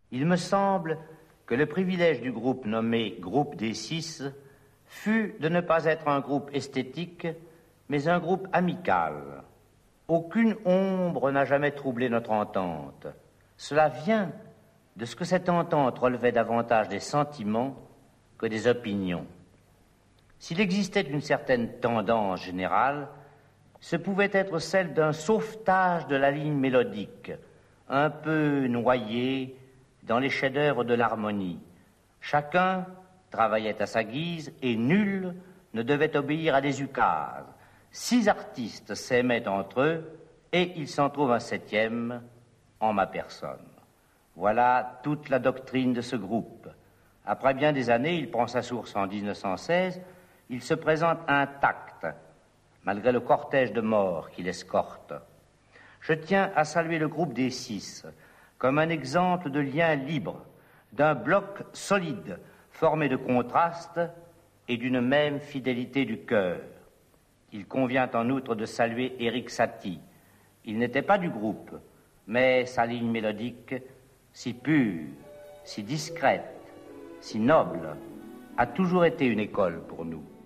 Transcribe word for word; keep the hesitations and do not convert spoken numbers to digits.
Il me semble que le privilège du groupe nommé Groupe des Six fut de ne pas être un groupe esthétique, mais un groupe amical. Aucune ombre n'a jamais troublé notre entente. Cela vient de ce que cette entente relevait davantage des sentiments que des opinions. S'il existait une certaine tendance générale, ce pouvait être celle d'un sauvetage de la ligne mélodique, un peu noyée dans les chefs-d'œuvre de l'harmonie. Chacun travaillait à sa guise et nul ne devait obéir à des ukases. Six artistes s'aimaient entre eux et il s'en trouve un septième en ma personne. Voilà toute la doctrine de ce groupe. Après bien des années, il prend sa source en dix-neuf cent seize, il se présente intact, malgré le cortège de morts qui l'escorte. Je tiens à saluer le groupe des Six comme un exemple de lien libre, d'un bloc solide, formé de contrastes et d'une même fidélité du cœur. Il convient en outre de saluer Éric Satie. Il n'était pas du groupe, mais sa ligne mélodique, si pure, si discrète, si noble, a toujours été une école pour nous.